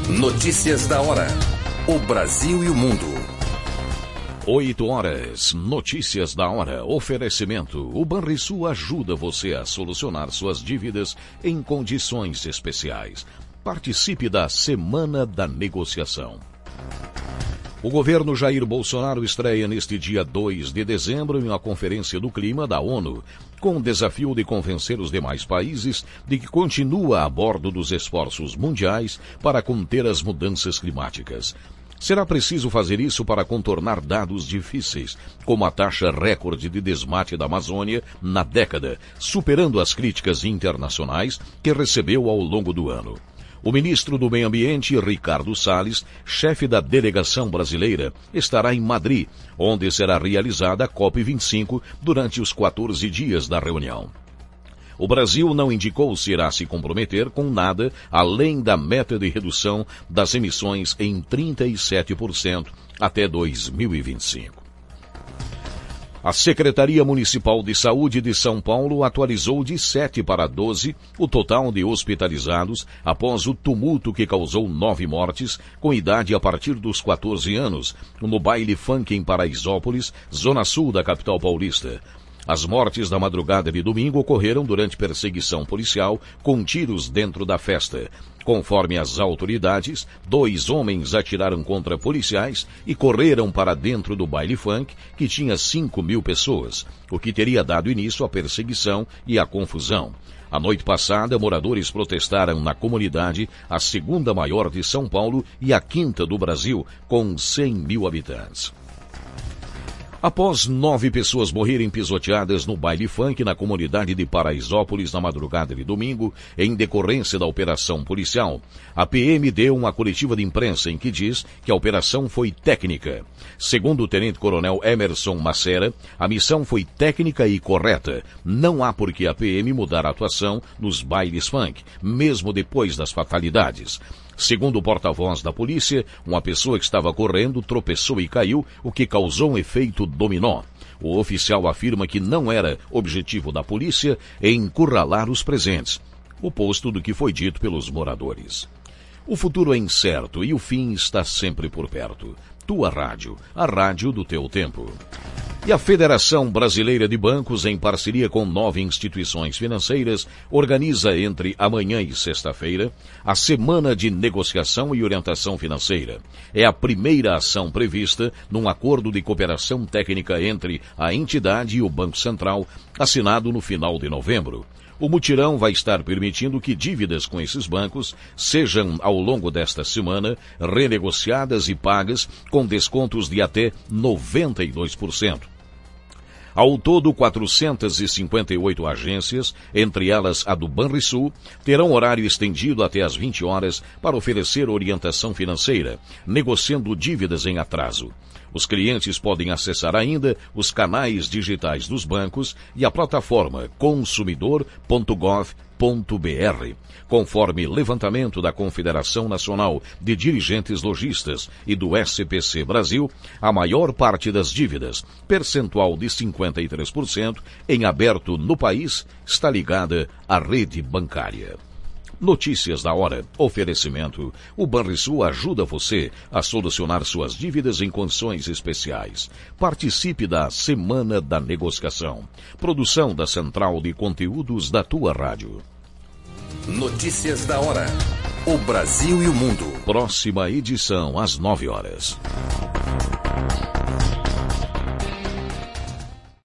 Notícias da hora. O Brasil e o mundo. 8 horas. Notícias da hora. Oferecimento. O Banrisul ajuda você a solucionar suas dívidas em condições especiais. Participe da Semana da Negociação. O governo Jair Bolsonaro estreia neste dia 2 de dezembro em uma conferência do clima da ONU, com o desafio de convencer os demais países de que continua a bordo dos esforços mundiais para conter as mudanças climáticas. Será preciso fazer isso para contornar dados difíceis, como a taxa recorde de desmate da Amazônia na década, superando as críticas internacionais que recebeu ao longo do ano. O ministro do Meio Ambiente, Ricardo Salles, chefe da delegação brasileira, estará em Madrid, onde será realizada a COP25 durante os 14 dias da reunião. O Brasil não indicou se irá se comprometer com nada além da meta de redução das emissões em 37% até 2025. A Secretaria Municipal de Saúde de São Paulo atualizou de 7 para 12 o total de hospitalizados após o tumulto que causou 9 mortes com idade a partir dos 14 anos no baile funk em Paraisópolis, zona sul da capital paulista. As mortes da madrugada de domingo ocorreram durante perseguição policial com tiros dentro da festa. Conforme as autoridades, 2 homens atiraram contra policiais e correram para dentro do baile funk, que tinha 5.000 pessoas, o que teria dado início à perseguição e à confusão. A noite passada, moradores protestaram na comunidade, a segunda maior de São Paulo e a quinta do Brasil, com 100.000 habitantes. Após 9 pessoas morrerem pisoteadas no baile funk na comunidade de Paraisópolis na madrugada de domingo, em decorrência da operação policial, a PM deu uma coletiva de imprensa em que diz que a operação foi técnica. Segundo o tenente-coronel Emerson Macera, a missão foi técnica e correta. Não há por que a PM mudar a atuação nos bailes funk, mesmo depois das fatalidades. Segundo o porta-voz da polícia, uma pessoa que estava correndo tropeçou e caiu, o que causou um efeito dominó. O oficial afirma que não era objetivo da polícia encurralar os presentes, oposto do que foi dito pelos moradores. O futuro é incerto e o fim está sempre por perto. Tua Rádio, a rádio do teu tempo. E a Federação Brasileira de Bancos, em parceria com 9 instituições financeiras, organiza entre amanhã e sexta-feira a Semana de Negociação e Orientação Financeira. É a primeira ação prevista num acordo de cooperação técnica entre a entidade e o Banco Central, assinado no final de novembro. O mutirão vai estar permitindo que dívidas com esses bancos sejam, ao longo desta semana, renegociadas e pagas com descontos de até 92%. Ao todo, 458 agências, entre elas a do Banrisul, terão horário estendido até às 20 horas para oferecer orientação financeira, negociando dívidas em atraso. Os clientes podem acessar ainda os canais digitais dos bancos e a plataforma consumidor.gov.br. Conforme levantamento da Confederação Nacional de Dirigentes Lojistas e do SPC Brasil, a maior parte das dívidas, percentual de 53%, em aberto no país, está ligada à rede bancária. Notícias da hora. Oferecimento. O Banrisul ajuda você a solucionar suas dívidas em condições especiais. Participe da Semana da Negociação. Produção da Central de Conteúdos da Tua Rádio. Notícias da hora. O Brasil e o mundo. Próxima edição às 9 horas.